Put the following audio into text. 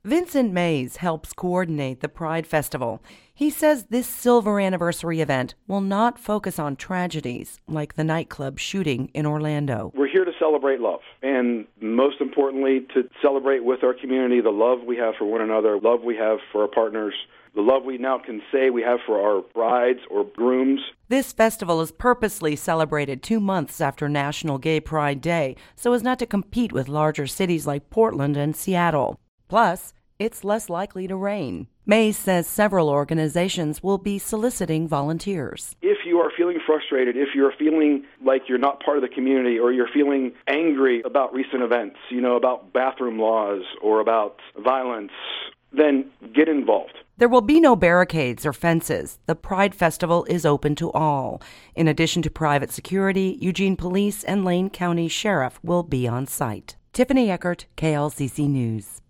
Vincent Mays helps coordinate the Pride Festival. He says this silver anniversary event will not focus on tragedies like the nightclub shooting in Orlando. We're here to celebrate love, and most importantly, to celebrate with our community the love we have for one another, love we have for our partners, the love we now can say we have for our brides or grooms. This festival is purposely celebrated 2 months after National Gay Pride Day so as not to compete with larger cities like Portland and Seattle. Plus, it's less likely to rain. Mays says several organizations will be soliciting volunteers. If you are feeling frustrated, if you're feeling like you're not part of the community, or you're feeling angry about recent events, about bathroom laws or about violence, then get involved. There will be no barricades or fences. The Pride Festival is open to all. In addition to private security, Eugene Police and Lane County Sheriff will be on site. Tiffany Eckert, KLCC News.